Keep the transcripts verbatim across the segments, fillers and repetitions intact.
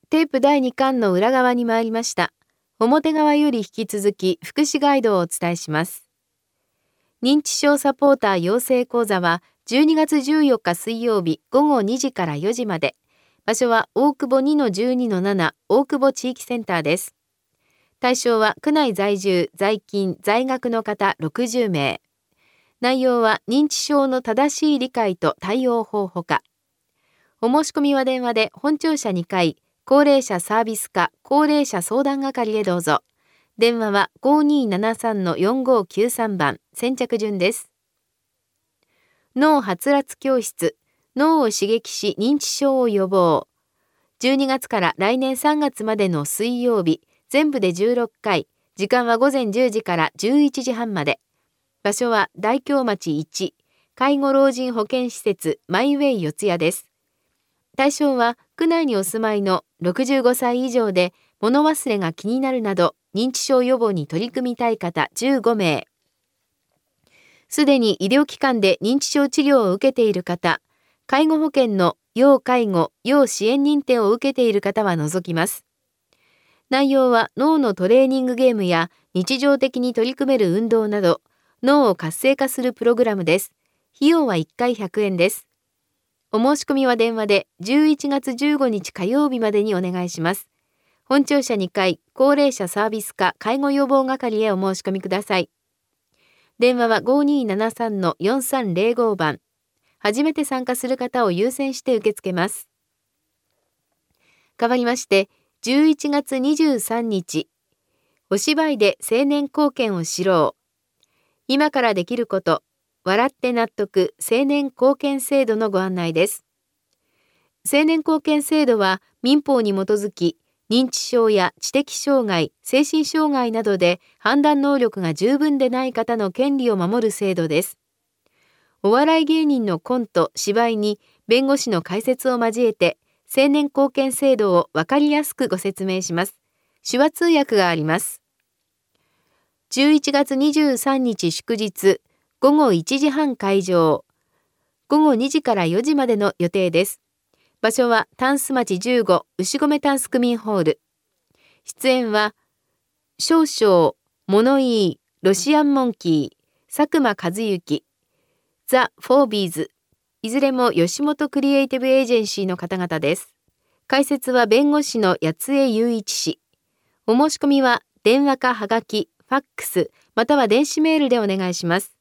テープだいにかんの裏側に参りました。表側より引き続き福祉ガイドをお伝えします。認知症サポーター養成講座はじゅうにがつじゅうよっか水曜日ごごにじからよじまで。場所は大久保 にのじゅうにのなな 大久保地域センターです。対象は区内在住、在勤、在学の方ろくじゅうめい。内容は認知症の正しい理解と対応法ほか。お申し込みは電話で本庁舎にかい、高齢者サービス課高齢者相談係へどうぞ。電話は ごにーななさんのよんごーきゅうさん 番、先着順です。脳はつらつ教室、脳を刺激し認知症を予防。じゅうにがつから来年さんがつまでの水曜日、全部でじゅうろっかい、時間はごぜんじゅうじからじゅういちじはんまで。場所は大京町いち、介護老人保健施設マイウェイ四谷です。対象は区内にお住まいのろくじゅうごさい以上で物忘れが気になるなど認知症予防に取り組みたい方じゅうごめい。すでに医療機関で認知症治療を受けている方、介護保険の要介護・要支援認定を受けている方は除きます。内容は脳のトレーニングゲームや日常的に取り組める運動など脳を活性化するプログラムです。費用はいっかいひゃくえんです。お申し込みは電話でじゅういちがつじゅうごにち火曜日までにお願いします。本庁舎にかい、高齢者サービス課介護予防係へお申し込みください。電話は ごにーななさんのよんさんぜろご 番。初めて参加する方を優先して受け付けます。代わりまして、じゅういちがつにじゅうさんにち、お芝居で青年貢献を知ろう。今からできること、笑って納得青年貢献制度のご案内です。青年貢献制度は民法に基づき、認知症や知的障害、精神障害などで判断能力が十分でない方の権利を守る制度です。お笑い芸人のコント、芝居に弁護士の解説を交えて、青年貢献制度をわかりやすくご説明します。手話通訳があります。じゅういちがつにじゅうさんにち祝日、ごごいちじはん開場。ごごにじからよじまでの予定です。場所はタンス町じゅうご牛込タンス区民ホール。出演は、少々、物言い、ロシアンモンキー、佐久間和幸、ザ・フォービーズ、いずれも吉本クリエイティブエージェンシーの方々です。解説は弁護士の八江雄一氏。お申し込みは電話かはがき、ファックス、または電子メールでお願いします。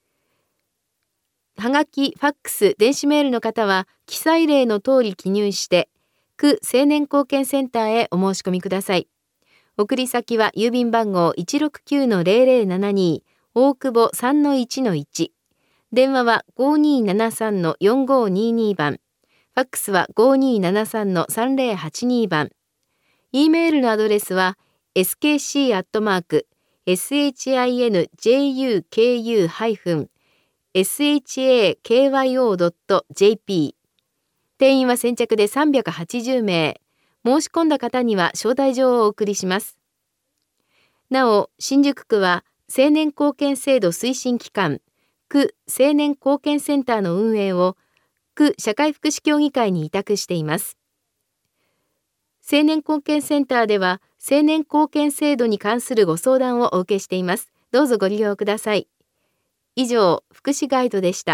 はがき、ファックス、電子メールの方は記載例の通り記入して区青年貢献センターへお申し込みください。送り先は郵便番号 いちろくきゅうのぜろぜろななに 大久保 さんのいちのいち。電話は ごにーななさんのよんごーにーにー 番。ファックスは ごにーななさんのさんぜろはちに 番。E メールのアドレスは エスケーシー アットマーク シャン エスエイチエーケーワイオードットジェーピー。定員は先着でさんびゃくはちじゅうめい。申し込んだ方には招待状をお送りします。なお、新宿区は青年貢献制度推進機関、区青年貢献センターの運営を区社会福祉協議会に委託しています。青年貢献センターでは青年貢献制度に関するご相談をお受けしています。どうぞご利用ください。以上、福祉ガイドでした。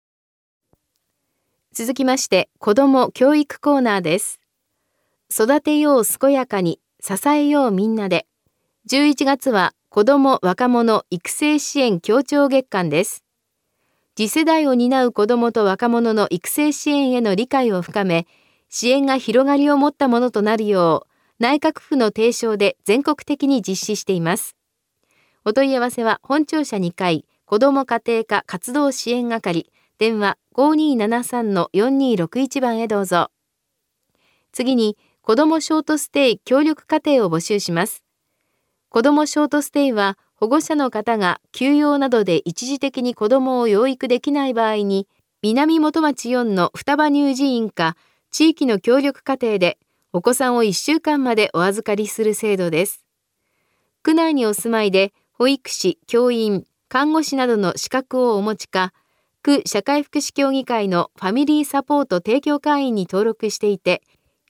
続きまして、子ども教育コーナーです。育てよう健やかに、支えようみんなで。じゅういちがつは子ども若者育成支援協調月間です。次世代を担う子どもと若者の育成支援への理解を深め、支援が広がりを持ったものとなるよう、内閣府の提唱で全国的に実施しています。お問い合わせは本庁舎にかい、子ども家庭科活動支援係、電話 ごにーななさんのよんにーろくいち 番へどうぞ。次に、子どもショートステイ協力家庭を募集します。子どもショートステイは、保護者の方が休養などで一時的に子どもを養育できない場合に、南元町よんの双葉乳児院か地域の協力家庭でお子さんをいっしゅうかんまでお預かりする制度です。区内にお住まいで保育士、教員、看護師などの資格をお持ちか、区社会福祉協議会のファミリーサポート提供会員に登録していて、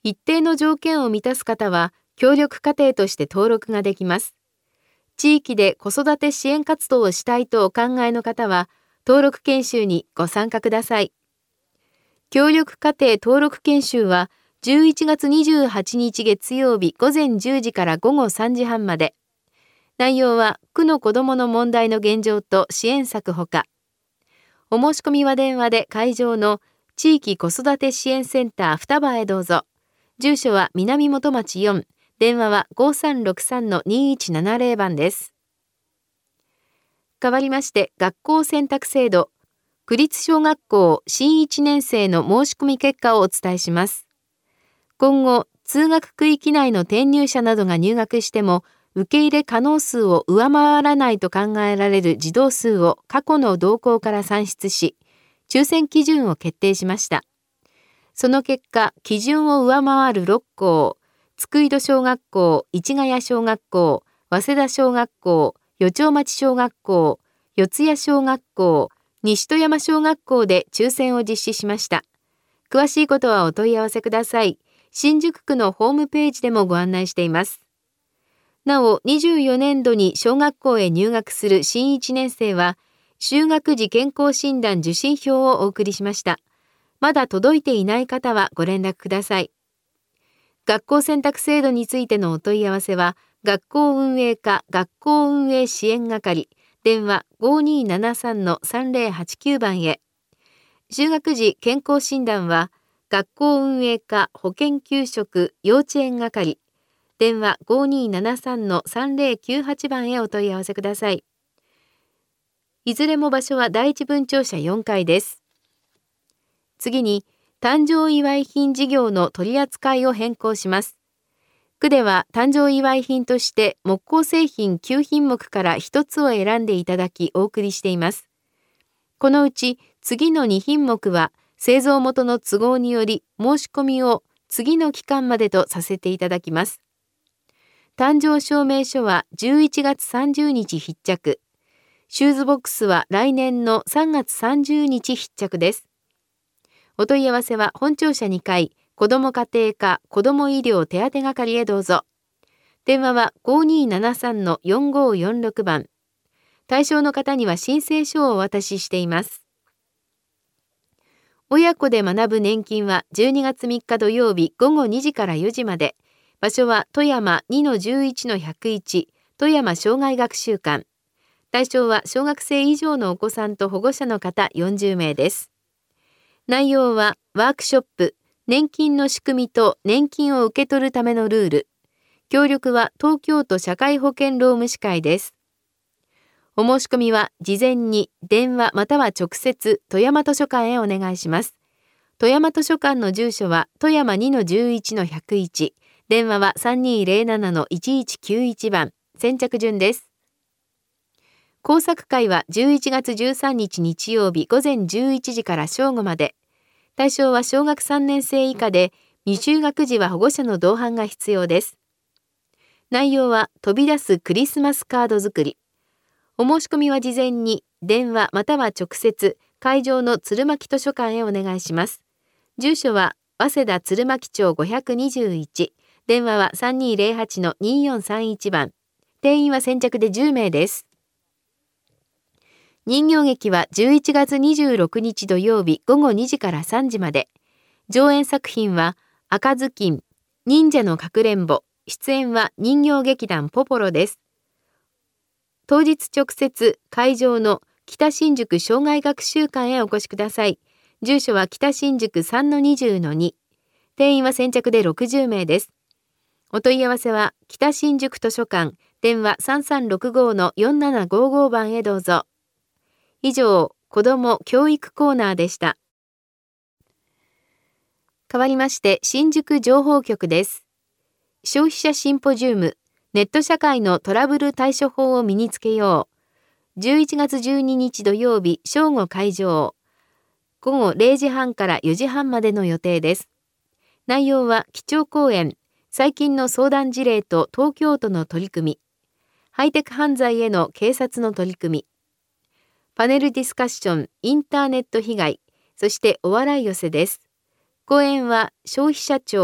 一定の条件を満たす方は、協力家庭として登録ができます。地域で子育て支援活動をしたいとお考えの方は、登録研修にご参加ください。協力家庭登録研修は、じゅういちがつにじゅうはちにち月曜日午前じゅうじから午後さんじはんまで。内容は、区の子どもの問題の現状と支援策ほか。お申し込みは電話で会場の地域子育て支援センター双葉へどうぞ。住所は南本町よん、電話は ごさんろくさんのにいちななぜろ 番です。代わりまして、学校選択制度、区立小学校新いちねん生の申し込み結果をお伝えします。今後、通学区域内の転入者などが入学しても、受け入れ可能数を上回らないと考えられる児童数を過去の動向から算出し、抽選基準を決定しました。その結果、基準を上回るろっこう、津久井戸小学校、市ヶ谷小学校、早稲田小学校、余丁町小学校、四谷小学校、西戸山小学校で抽選を実施しました。詳しいことはお問い合わせください。新宿区のホームページでもご案内しています。なお、にじゅうよねんどに小学校へ入学する新いちねん生は、就学時健康診断受診票をお送りしました。まだ届いていない方はご連絡ください。学校選択制度についてのお問い合わせは、学校運営課学校運営支援係、電話 ごにーななさんのさんぜろはちきゅう 番へ。就学時健康診断は、学校運営課保健給食幼稚園係、電話 ごにーななさんのさんぜろきゅうはち 番へお問い合わせください。いずれも場所は第一分庁舎よんかいです。次に、誕生祝い品事業の取り扱いを変更します。区では誕生祝い品として木工製品きゅうひんもくからひとつを選んでいただきお送りしています。このうち次のにひんもくは製造元の都合により申し込みを次の期間までとさせていただきます。誕生証明書はじゅういちがつさんじゅうにち必着。シューズボックスは来年のさんがつさんじゅうにち必着です。お問い合わせは本庁舎にかい、子ども家庭課子ども医療手当係へどうぞ。電話は ごにーななさんのよんごーよんろく 番。対象の方には申請書をお渡ししています。親子で学ぶ年金はじゅうにがつみっか土曜日ごごにじからよじまで。場所は富山 にのじゅういちのひゃくいち 富山障害学習館。対象は小学生以上のお子さんと保護者の方よんじゅうめいです。内容はワークショップ、年金の仕組みと年金を受け取るためのルール。協力は東京都社会保険労務士会です。お申し込みは事前に電話または直接富山図書館へお願いします。富山図書館の住所は富山 にのじゅういちのひゃくいち、電話は さんにーぜろななのいちいちきゅういち 番、先着順です。工作会はじゅういちがつじゅうさんにち日曜日午前じゅういちじから正午まで。対象は小学さんねん生以下で、未就学児は保護者の同伴が必要です。内容は飛び出すクリスマスカード作り。お申し込みは事前に電話または直接会場の鶴巻図書館へお願いします。住所は早稲田鶴巻町ごひゃくにじゅういち、電話は さんにーぜろはちのにーよんさんいち 番。定員は先着でじゅうめいです。人形劇はじゅういちがつにじゅうろくにち土曜日ごごにじからさんじまで。上演作品は赤ずきん、忍者のかくれんぼ。出演は人形劇団ポポロです。当日直接会場の北新宿障害学習館へお越しください。住所は北新宿 さんのにじゅうのに。定員は先着でろくじゅうめいです。お問い合わせは北新宿図書館、電話 さんさんろくごのよんななごご 番へどうぞ。以上、子ども教育コーナーでした。代わりまして、新宿情報局です。消費者シンポジウム、ネット社会のトラブル対処法を身につけよう。じゅういちがつじゅうににち土曜日、正午開場。ごごれいじはんからよじはんまでの予定です。内容は基調講演、最近の相談事例と東京都の取り組み、ハイテク犯罪への警察の取り組み、パネルディスカッション、インターネット被害、そしてお笑い寄せです。講演は消費者庁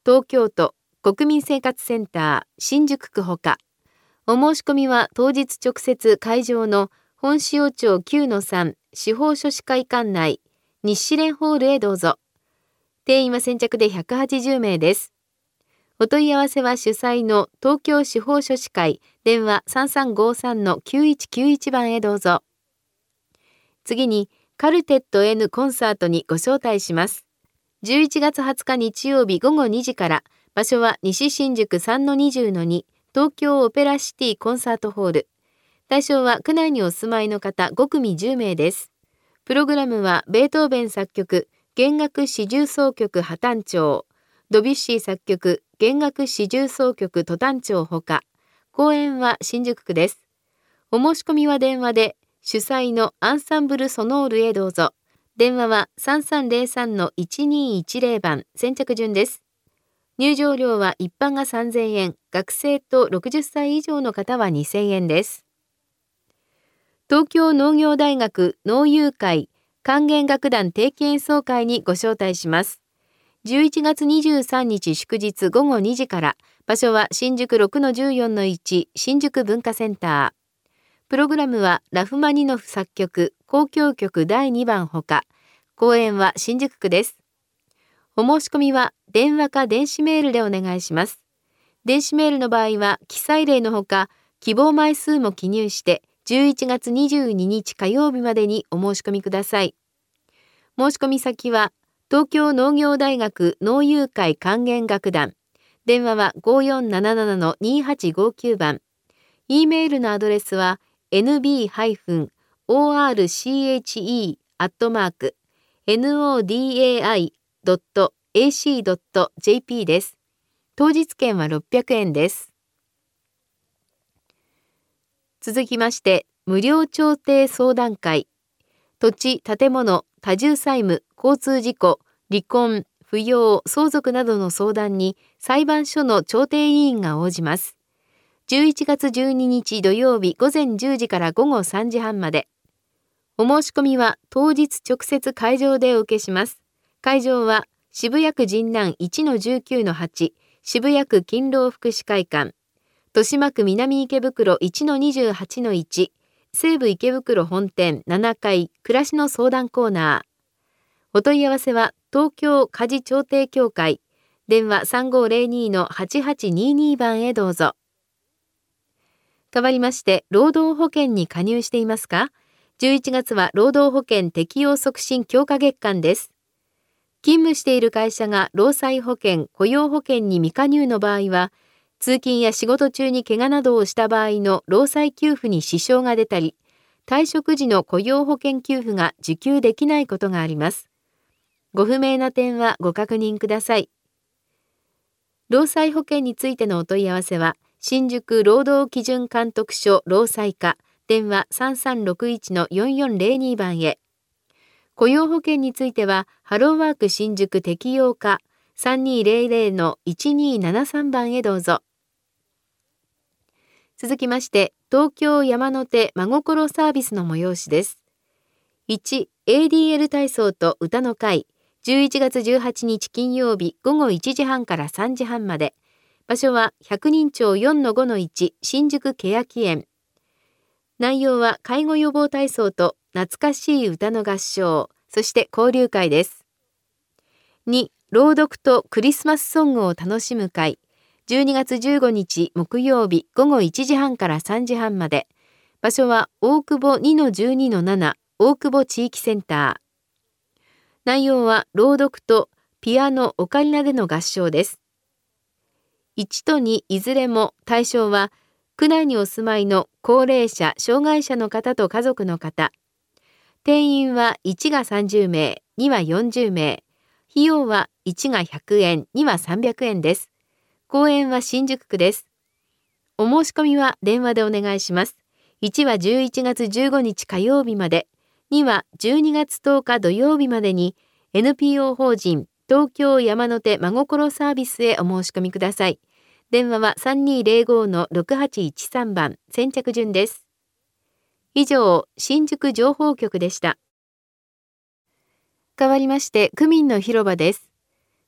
東京都国民生活センター新宿区ほか。お申し込みは当日直接会場の本塩町 きゅうのさん 司法書士会館内日支連ホールへどうぞ。定員は先着でひゃくはちじゅうめいです。お問い合わせは主催の東京司法書士会電話 さんさんごさんのきゅういちきゅういち 番へどうぞ。次にカルテット N コンサートにご招待します。じゅういちがつはつか日曜日ごごにじから、場所は西新宿 さんのにじゅうのに 東京オペラシティコンサートホール。対象は区内にお住まいの方ごくみじゅうめいです。プログラムはベートーベン作曲弦楽四重奏曲破単調、ドビュッシー作曲弦楽四重奏曲ト単調ほか。公演は新宿区です。お申し込みは電話で主催のアンサンブルソノールへどうぞ。電話は さんさんぜろさんのいちにいちぜろ 番、先着順です。入場料は一般がさんぜんえん、学生とろくじゅっさい以上の方はにせんえんです。東京農業大学農友会管弦楽団定期演奏会にご招待します。じゅういちがつにじゅうさんにち祝日ごごにじから、場所は新宿 ろくのじゅうよんのいち 新宿文化センター。プログラムはラフマニノフ作曲交響曲だいにばんほか。公演は新宿区です。お申し込みは電話か電子メールでお願いします。電子メールの場合は記載例のほか希望枚数も記入してじゅういちがつにじゅうににち火曜日までにお申し込みください。申し込み先は東京農業大学農友会管弦楽団。電話は ごよんななななのにはちごきゅう 番。E メールのアドレスは エヌビーオーアールシーエイチイー アットマーク ノーディーエーアイ ドット エーシー ドット ジェーピー です。当日券はろっぴゃくえんです。続きまして、無料調停相談会。土地、建物、多重債務、交通事故、離婚、扶養、相続などの相談に裁判所の調停委員が応じます。じゅういちがつじゅうににち土曜日午前じゅうじから午後さんじはんまで。お申し込みは当日直接会場でお受けします。会場は渋谷区神南 いちのじゅうきゅうのはち、渋谷区勤労福祉会館、豊島区南池袋 いちのにじゅうはちのいち、西武池袋本店ななかい暮らしの相談コーナー。お問い合わせは東京家事調停協会、電話 さんごぜろにのはちはちにに 番へどうぞ。代わりまして、労働保険に加入していますか？じゅういちがつは労働保険適用促進強化月間です。勤務している会社が労災保険、雇用保険に未加入の場合は、通勤や仕事中に怪我などをした場合の労災給付に支障が出たり、退職時の雇用保険給付が受給できないことがあります。ご不明な点はご確認ください。労災保険についてのお問い合わせは、新宿労働基準監督署労災課、電話 さんさんろくいちのよんよんぜろに 番へ。雇用保険については、ハローワーク新宿適用課 さんにーぜろぜろのいちにーななさん 番へどうぞ。続きまして、東京山手真心サービスの催しです。いち、エーディーエル 体操と歌の会、じゅういちがつじゅうはちにち金曜日ごごいちじはんからさんじはんまで。場所は百人町 よんのごのいち 新宿けやき園。内容は介護予防体操と懐かしい歌の合唱、そして交流会です。に、朗読とクリスマスソングを楽しむ会。じゅうにがつじゅうごにち木曜日ごごいちじはんからさんじはんまで。場所は大久保 にのじゅうにのなな 大久保地域センター。内容は朗読とピアノオカリナでの合唱です。いちとにいずれも対象は区内にお住まいの高齢者・障害者の方と家族の方。定員はいちがさんじゅうめい、にはよんじゅうめい。費用はいちがひゃくえん、にはさんびゃくえんです。公園は新宿区です。お申し込みは電話でお願いします。いちはじゅういちがつじゅうごにち火曜日まで、にはじゅうにがつとおか土曜日までに エヌピーオー 法人東京山手真心サービスへお申し込みください。電話は さんにーぜろごのろくはちいちさん 番、先着順です。以上、新宿情報局でした。代わりまして、区民の広場です。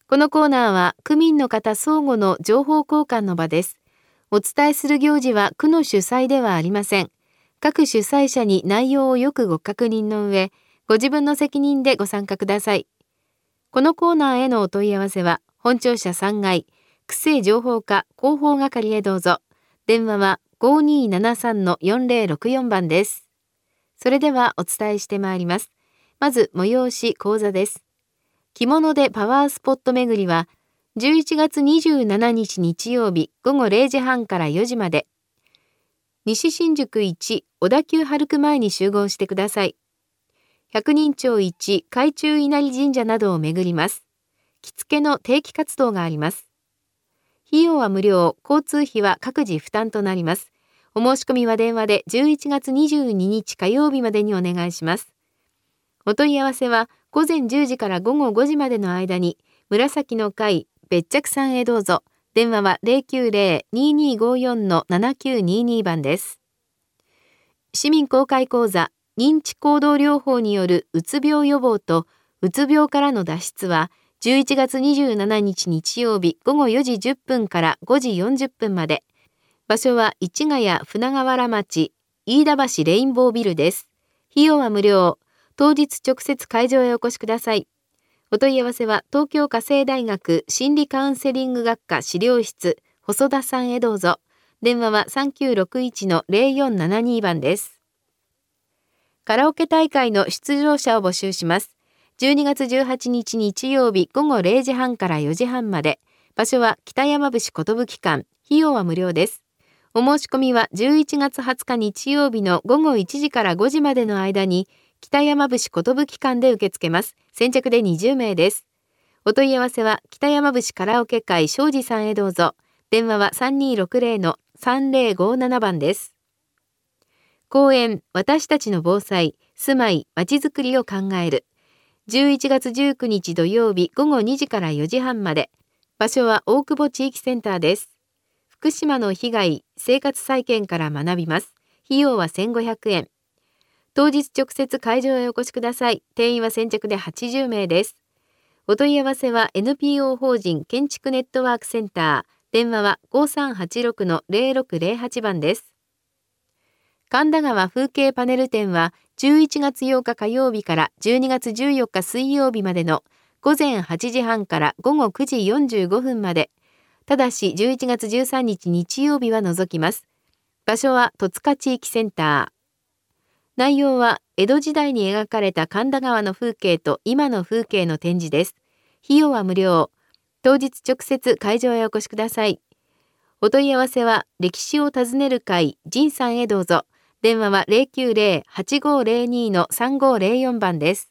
このコーナーは区民の方相互の情報交換の場です。お伝えする行事は区の主催ではありません。各主催者に内容をよくご確認の上、ご自分の責任でご参加ください。このコーナーへのお問い合わせは、本庁舎さんがい、区政情報課広報係へどうぞ。電話は ごにーななさんのよんぜろろくよん 番です。それではお伝えしてまいります。まず、催し講座です。着物でパワースポット巡りは、じゅういちがつにじゅうしちにち日曜日ごごれいじはんからよじまで、西新宿いち小田急春区前に集合してください。百人町いち海中稲荷神社などを巡ります。着付けの定期活動があります。費用は無料、交通費は各自負担となります。お申し込みは電話でじゅういちがつにじゅうににち火曜日までにお願いします。お問い合わせはごぜんじゅうじからごごごじまでの間に、紫の会別着さんへどうぞ。電話は ゼロきゅうゼロ にーにーごよん のななきゅうにーにー 番です。市民公開講座、認知行動療法によるうつ病予防とうつ病からの脱出は、じゅういちがつにじゅうしちにち日曜日ごごよじじゅっぷんからごじよんじゅっぷんまで。場所は市ヶ谷船河原町飯田橋レインボービルです。費用は無料。当日直接会場へお越しください。お問い合わせは東京家政大学心理カウンセリング学科資料室細田さんへどうぞ。電話は さんきゅうろくいちのゼロよんななに 番です。カラオケ大会の出場者を募集します。じゅうにがつじゅうはちにち日曜日ごごれいじはんからよじはんまで。場所は北山伏寿館。費用は無料です。お申し込みはじゅういちがつはつか日曜日のごごいちじからごじまでの間に、北山伏寿館で受け付けます。先着でにじゅうめいです。お問い合わせは北山伏カラオケ会庄司さんへどうぞ。電話は さんにーろくゼロのさんぜろごなな 番です。講演、私たちの防災、住まい、まちづくりを考える。じゅういちがつじゅうくにち土曜日ごごにじからよじはんまで。場所は大久保地域センターです。福島の被害、生活再建から学びます。費用はせんごひゃくえん。当日直接会場へお越しください。定員は先着ではちじゅうめいです。お問い合わせは エヌピーオー 法人建築ネットワークセンター。電話は ごさんはちろくのゼロろくゼロはち 番です。神田川風景パネル展はじゅういちがつようか火曜日からじゅうにがつじゅうよっか水曜日までのごぜんはちじはんからごごくじよんじゅうごふんまで。ただしじゅういちがつじゅうさんにち日曜日は除きます。場所は戸塚地域センター。内容は江戸時代に描かれた神田川の風景と今の風景の展示です。費用は無料。当日直接会場へお越しください。お問い合わせは歴史を訪ねる会仁さんへどうぞ。電話は ゼロきゅうゼロ はちごゼロにのさんごゼロよん 番です。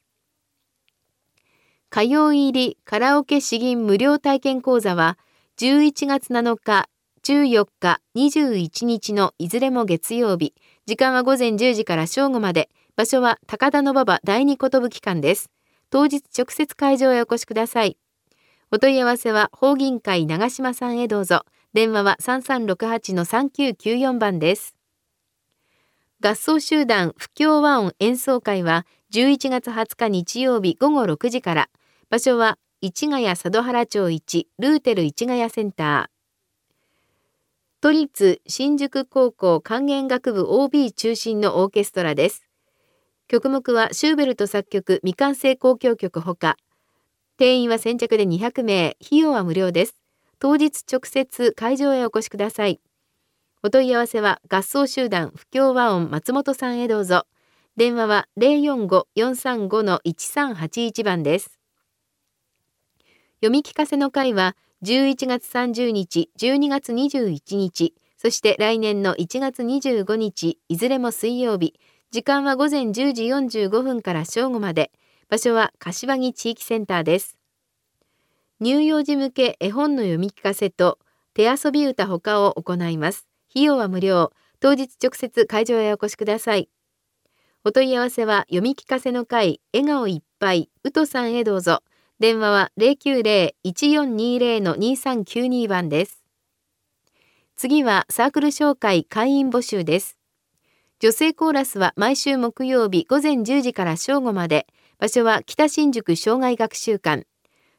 火曜入りカラオケ詩吟無料体験講座はじゅういちがつなのか、じゅうよっか、にじゅういちにちのいずれも月曜日。時間はごぜんじゅうじから正午まで。場所は高田馬場第二寿館です。当日直接会場へお越しください。お問い合わせは法銀会長島さんへどうぞ。電話は さんさんろくはちのさんきゅうきゅうよん 番です。合奏集団不協和音演奏会はじゅういちがつはつか日曜日ごごろくじから。場所は市ヶ谷佐渡原町いちルーテル市ヶ谷センター。都立新宿高校管弦楽部 オービー 中心のオーケストラです。曲目はシューベルト作曲未完成交響曲ほか。定員は先着でにひゃくめい、費用は無料です。当日直接会場へお越しください。お問い合わせは合奏集団不協和音松本さんへどうぞ。電話は ゼロよんご よんさんごのいちさんはちいち 番です。読み聞かせの会はじゅういちがつさんじゅうにち、じゅうにがつにじゅういちにち、そして来年のいちがつにじゅうごにち、いずれも水曜日。時間はごぜんじゅうじよんじゅうごふんから正午まで。場所は柏木地域センターです。乳幼児向け絵本の読み聞かせと手遊び歌ほかを行います。費用は無料。当日直接会場へお越しください。お問い合わせは読み聞かせの会笑顔いっぱいうとさんへどうぞ。電話は ゼロきゅうゼロ いちよんにゼロのにさんきゅうに 番です。次はサークル紹介会員募集です。女性コーラスは毎週木曜日ごぜんじゅうじから正午まで。場所は北新宿障害学習館。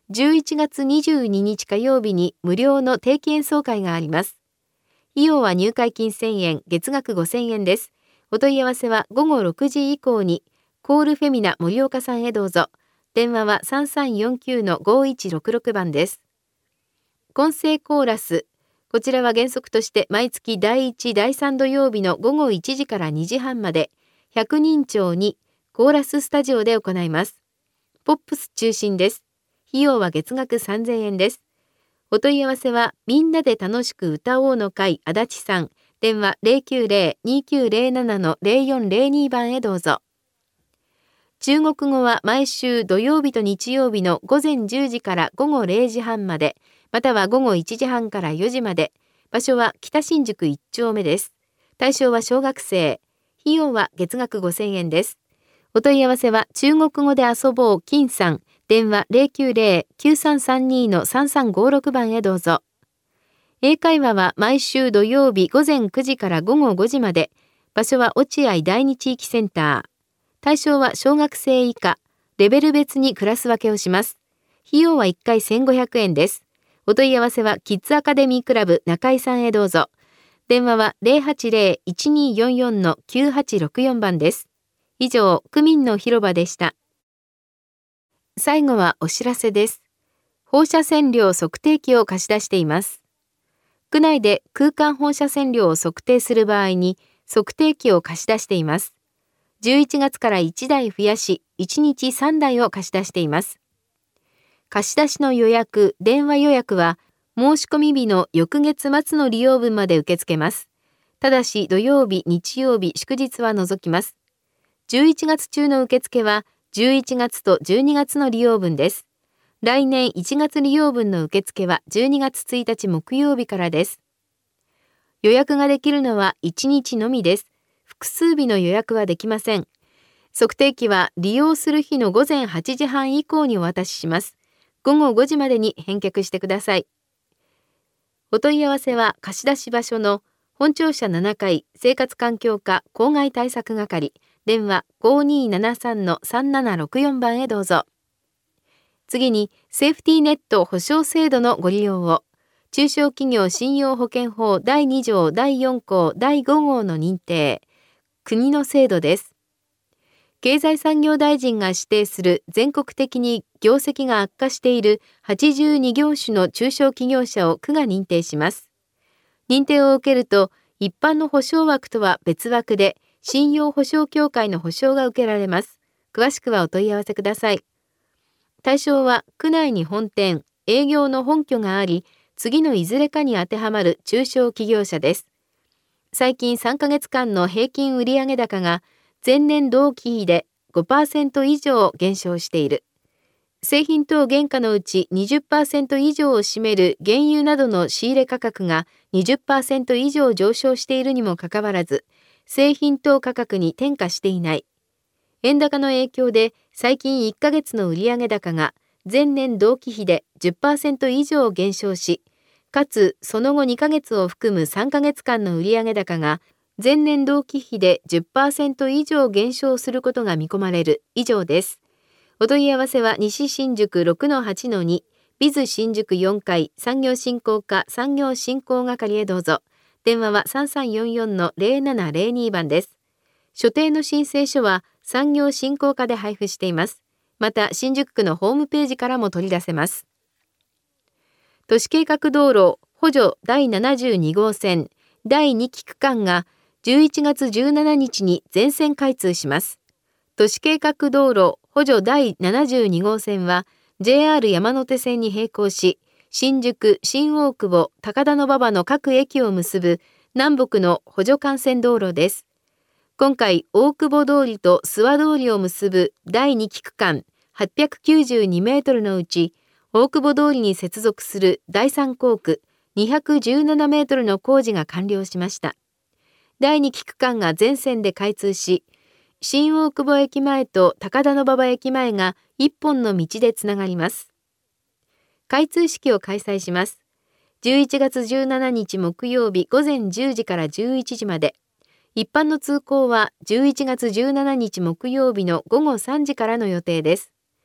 じゅういちがつにじゅうににち火曜日に無料の定期演奏会があります。費用は入会金せんえん、月額ごせんえんです。お問い合わせはごごろくじ以降に、コールフェミナ森岡さんへどうぞ。電話は さんさんよんきゅうのごいちろくろく 番です。混声コーラス。こちらは原則として毎月だいいち、だいさん土曜日の午後いちじからにじはんまで、ひゃくにん超にコーラススタジオで行います。ポップス中心です。費用は月額さんぜんえんです。お問い合わせはみんなで楽しく歌おうの会足立さん。電話 ゼロきゅうゼロ にきゅうゼロなな のゼロよんゼロに 番へどうぞ。中国語は毎週土曜日と日曜日の午前じゅうじから午後れいじはんまで、または午後いちじはんからよじまで。場所は北新宿いっ丁目です。対象は小学生。費用は月額ごせんえんです。お問い合わせは中国語で遊ぼう金さん。電話 ゼロきゅうゼロ きゅうさんさんに のさんさんごろく 番へどうぞ。英会話は毎週土曜日午前くじから午後ごじまで。場所は落合第二地域センター。対象は小学生以下。レベル別にクラス分けをします。費用はいっかいせんごひゃくえんです。お問い合わせはキッズアカデミークラブ中井さんへどうぞ。電話は ゼロはちゼロ いちにーよんよん のきゅうはちろくよん 番です。以上、区民の広場でした。最後はお知らせです。放射線量測定器を貸し出しています。区内で空間放射線量を測定する場合に測定器を貸し出しています。じゅういちがつからいちだい増やし、いちにちさんだいを貸し出しています。貸し出しの予約、電話予約は申し込み日の翌月末の利用分まで受け付けます。ただし土曜日、日曜日、祝日は除きます。じゅういちがつ中の受付はじゅういちがつとじゅうにがつの利用分です。来年いちがつ利用分の受付はじゅうにがつついたち木曜日からです。予約ができるのはいちにちのみです。複数日の予約はできません。測定器は利用する日のごぜんはちじはん以降にお渡しします。ごごごじまでに返却してください。お問い合わせは貸し出し場所の本庁舎ななかい生活環境課公害対策係、電話 ごにーななさんのさんななろくよん 番へどうぞ。次にセーフティーネット保証制度のご利用を。中小企業信用保険法だいに条だいよん項だいご号の認定。国の制度です。経済産業大臣が指定する全国的に業績が悪化しているはちじゅうに業種の中小企業者を区が認定します。認定を受けると一般の保証枠とは別枠で信用保証協会の保証が受けられます。詳しくはお問い合わせください。対象は区内に本店、営業の本拠があり、次のいずれかに当てはまる中小企業者です。最近さんかげつかんの平均売上高が前年同期比で ごパーセント 以上減少している。製品等原価のうち にじゅっパーセント 以上を占める原油などの仕入れ価格が にじゅっパーセント 以上上昇しているにもかかわらず、製品等価格に転嫁していない。円高の影響で最近いっかげつの売上高が前年同期比で じゅっパーセント 以上減少し、かつその後にかげつを含むさんかげつかんの売上高が前年同期比で じゅっパーセント 以上減少することが見込まれる。以上です。お問い合わせは西新宿 ろくのはちのに、ビズ新宿よんかい産業振興課産業振興係へどうぞ。電話はさんさんよんよんのゼロななゼロに番です。所定の申請書は産業振興課で配布しています。また新宿区のホームページからも取り出せます。都市計画道路補助だいななじゅうに号線だいにき区間がじゅういちがつじゅうしちにちに全線開通します。都市計画道路補助だいななじゅうに号線は ジェイアール 山手線に並行し、新宿、新大久保、高田馬場の各駅を結ぶ南北の補助幹線道路です。今回、大久保通りと諏訪通りを結ぶだいにき区間はっぴゃくきゅうじゅうにメートルのうち、大久保通りに接続するだいさん工区にひゃくじゅうななメートルの工事が完了しました。だいにき区間が全線で開通し、新大久保駅前と高田馬場駅前が一本の道でつながります。開通式を開催します。じゅういちがつじゅうしちにち木曜日午前じゅうじからじゅういちじまで。一般の通行はじゅういちがつじゅうしちにち木曜日の午後さんじからの予定です。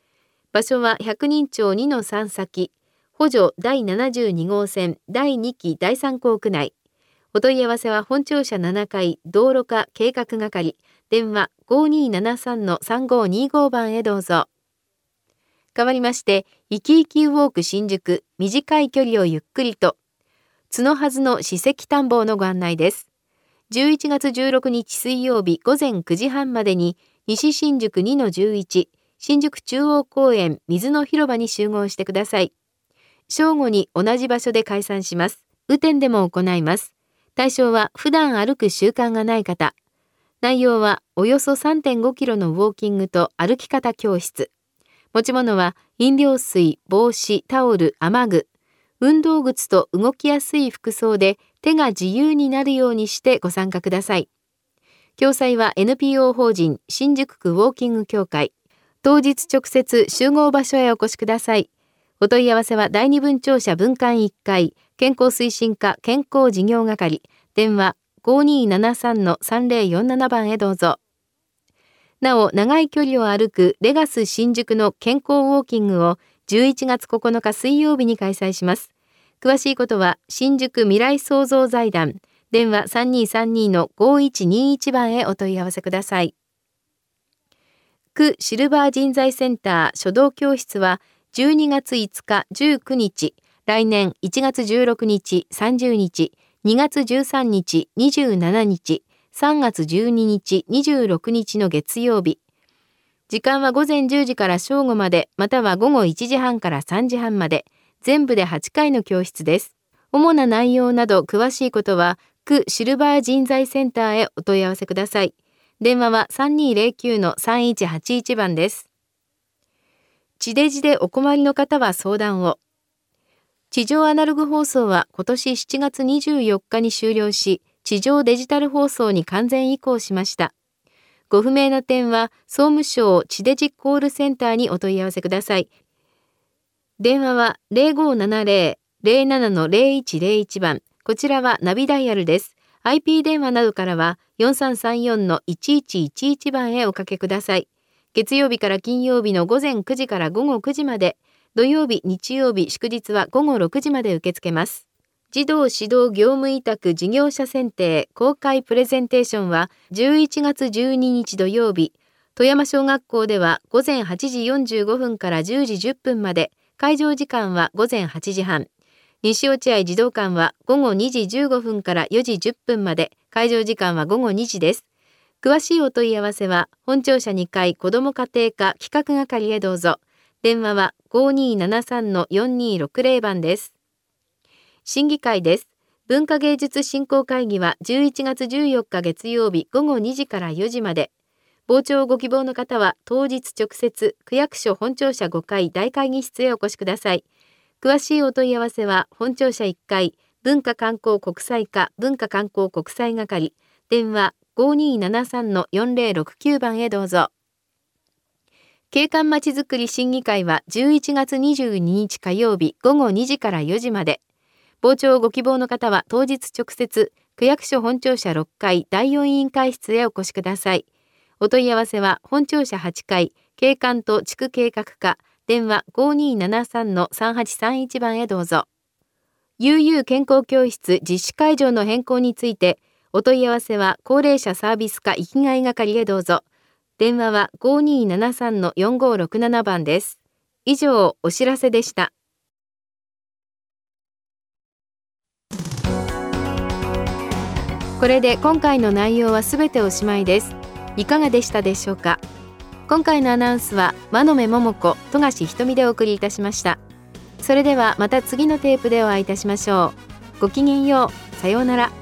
場所は百人町 にのさん 先、補助だいななじゅうにごうせんだいにきだいさんこう区内。お問い合わせは本庁舎ななかい道路課計画係、電話 ごにーななさんのさんごーにーごー 番へどうぞ。代わりまして、いきいきウォーク新宿、短い距離をゆっくりと、角はずの史跡探訪のご案内です。じゅういちがつじゅうろくにち水曜日午前くじはんまでに、西新宿 にのじゅういち、新宿中央公園水の広場に集合してください。正午に同じ場所で開催します。雨天でも行います。対象は普段歩く習慣がない方。内容はおよそ さんてんごキロのウォーキングと歩き方教室。持ち物は飲料水、帽子、タオル、雨具。運動靴と動きやすい服装で手が自由になるようにしてご参加ください。共催は エヌピーオー 法人新宿区ウォーキング協会。当日直接集合場所へお越しください。お問い合わせは第二分庁舎分館いっかい健康推進課健康事業係、電話 ごにーななさんのさんぜろよんなな 番へどうぞ。なお、長い距離を歩くレガス新宿の健康ウォーキングをじゅういちがつここのか水曜日に開催します。詳しいことは新宿未来創造財団、電話 さんにーさんにーのごいちにーいち 番へお問い合わせください。区シルバー人材センター書道教室はじゅうにがついつかじゅうくにち、来年いちがつじゅうろくにちさんじゅうにち、にがつじゅうさんにちにじゅうしちにち、さんがつじゅうににちにじゅうろくにちの月曜日。時間は午前じゅうじから正午まで、または午後いちじはんからさんじはんまで、全部ではちかいの教室です。主な内容など詳しいことは区シルバー人材センターへお問い合わせください。電話は さんにーぜろきゅうのさんいちはちいち 番です。地デジでお困りの方は相談を。地上アナログ放送は今年しちがつにじゅうよっかに終了し、地上デジタル放送に完全移行しました。ご不明な点は総務省地デジコールセンターにお問い合わせください。電話は ぜろごーななぜろ ぜろななのぜろいちぜろいち 番。こちらはナビダイヤルです。アイピー 電話などからはよんさんさんよんのいちいちいちいち 番へおかけください。月曜日から金曜日の午前くじから午後くじまで、土曜日、日曜日、祝日は午後ろくじまで受け付けます。児童指導業務委託事業者選定公開プレゼンテーションはじゅういちがつじゅうににち土曜日、富山小学校では午前はちじよんじゅうごふんからじゅうじじゅっぷんまで、会場時間は午前はちじはん。西落合児童館は午後にじじゅうごふんからよじじゅっぷんまで、会場時間は午後にじです。詳しいお問い合わせは本庁舎にかい子ども家庭科企画係へどうぞ。電話は ごにーななさんのよんにーろくぜろ 番です。審議会です。文化芸術振興会議はじゅういちがつじゅうよっか月曜日午後にじからよじまで。傍聴ご希望の方は当日直接区役所本庁舎ごかい大会議室へお越しください。詳しいお問い合わせは本庁舎いっかい文化観光国際課文化観光国際係、電話 ごにーななさんのよんぜろろくきゅう 番へどうぞ。景観まちづくり審議会はじゅういちがつにじゅうににち火曜日午後にじからよじまで。傍聴ご希望の方は当日直接区役所本庁舎ろっかいだいよん委員会室へお越しください。お問い合わせは本庁舎はちかい景観と地区計画課、電話 ごにーななさんのさんはちさんいち 番へどうぞ。ゆうゆう健康教室実施会場の変更について、お問い合わせは高齢者サービス課生きがい係へどうぞ。電話は ごにーななさんのよんごーろくなな 番です。以上、お知らせでした。これで今回の内容はすべておしまいです。いかがでしたでしょうか。今回のアナウンスは真野目桃子、富樫ひとみでお送りいたしました。それではまた次のテープでお会いいたしましょう。ごきげんよう。さようなら。